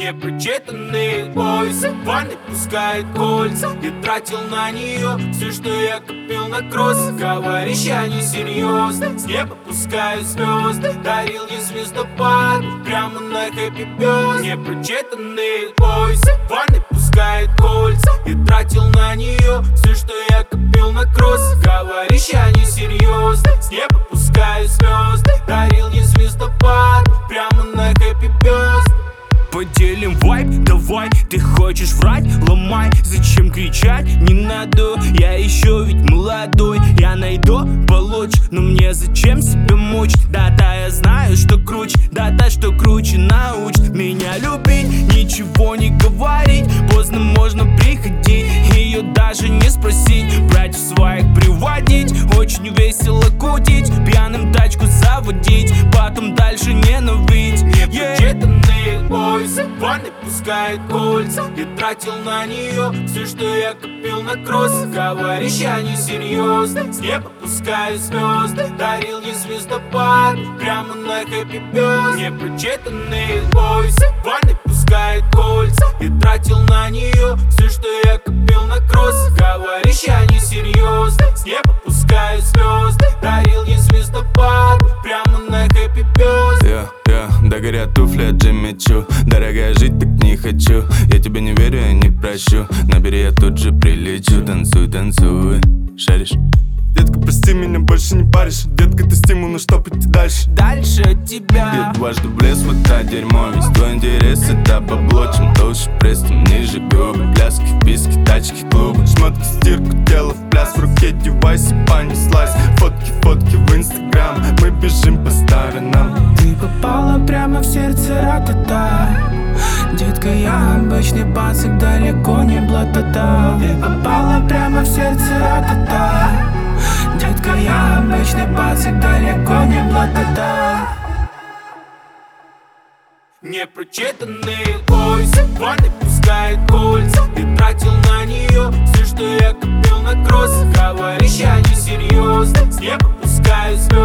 Непрочитанные войсы, в ванной пускает кольца. Я тратил на нее все, что я копил на кросс. Говоришь, я не серьезно, с неба пускаю звезды. Дарил ей звездопад, прямо на хэппи бёрз. Непрочитанные войсы, в ванной пускает кольца. Я тратил на нее все, что я копил на кросс. Говоришь, я не серьезно, с неба пускаю звезды. Дарил ей звездопад, прямо на хэппи бёрз. Поделим вайб, давай, ты хочешь врать, ломай. Зачем кричать, не надо, я еще ведь молодой. Я найду, получше, но мне зачем себя мучить? Да-да, я знаю, что круче, да-да, что круче научит меня любить, ничего не говорить. Поздно можно приходить, ее даже не спросить. Братьев своих приводить, очень весело кутить. Пьяным тачку заводить, потом дальше ненавидеть. Непрочитанные войсы, в ванной пускает кольца. Я тратил на нее все, что я копил на кросс. Говоришь, я не серьезно, с неба пускаю звезды. Дарил ей звездопад, прямо на хэппи бёрз. Непрочитанные войсы, в ванной пускает кольца. Я тратил на нее все, что я копил на кросс. Говоришь, я не серьезно, с неба пускаю звезды. Дарил ей звездопад, прямо на хэппи бёрз. Да горят туфли от Джимми Чу. Дорогая, жить так не хочу. Я тебе не верю, я не прощу. Набери, я тут же прилечу. Танцуй, танцуй, шаришь? Детка, прости меня, больше не паришь. Детка, ты стимул, ну что пойти дальше? Дальше от тебя Я дважды влез в это дерьмо. Весь твой интерес это бабло. Чем толще пресс, тем ниже губы. Пляски, вписки, тачки, клубы. Шмотки, стирку, тело в пляс. В руке девайс и понеслась. Фотки, фотки в инстаграм. Мы бежим по сторонам. Ты попала прямо в сердце ратата. Детка, я обычный пацик, далеко не блатата. Ты попала прямо в сердце ратата. Детка, я обычный пацик, далеко не блатата. Непрочитанные войсы, в ванной пускает кольца. Я тратил на нее все, что я копил на кросс. Говоришь, я не серьезно, с неба пускаю звезды.